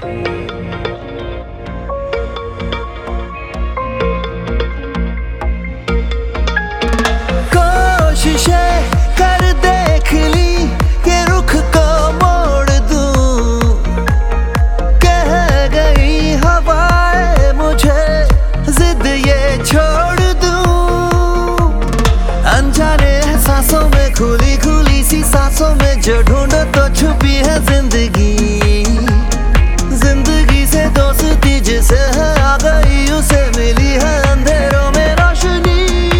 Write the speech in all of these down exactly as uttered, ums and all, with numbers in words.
कोशिशें कर देख ली कि रुख को मोड़ दूं, कह गई हवाएं मुझे जिद ये छोड़ दूं। अनजाने एहसासों में खुली खुली सी सांसों में जो ढूंढो तो छुपी है जिंदगी। जिंदगी से दोस्ती जिसे है आ गई उसे मिली है अंधेरों में रोशनी।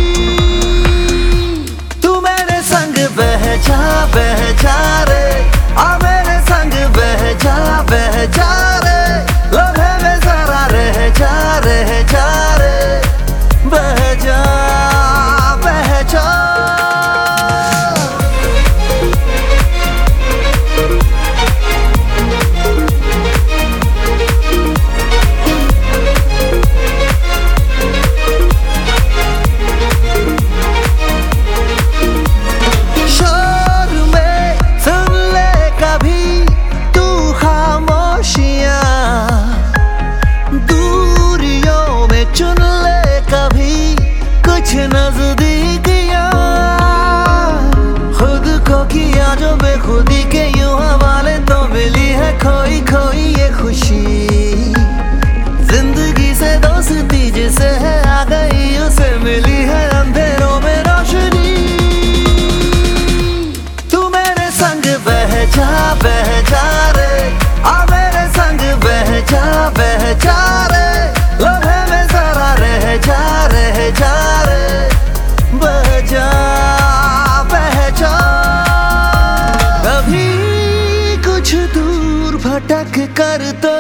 तू मेरे संग बह जा बह जा रे, आ मेरे संग बह जा बह जा रे, लम्हे में जरा रह जा रह जा रे, बह जा बह जा। चुन ले कभी कुछ नजदीकियां, खुद को किया जो बेखुदी के यूं हवाले तो मिली है खोई खोई ये खुशी। जिंदगी से दोस्ती जिसे है आ गई उसे मिली है अंधेरों में रोशनी। तू मेरे संग बह जा बह जा रे, आ मेरे संग बह जा बह जा रे, लम्हे में जरा रह जा रह जा रे, बह जा बह जा। कभी कुछ दूर भटक कर तो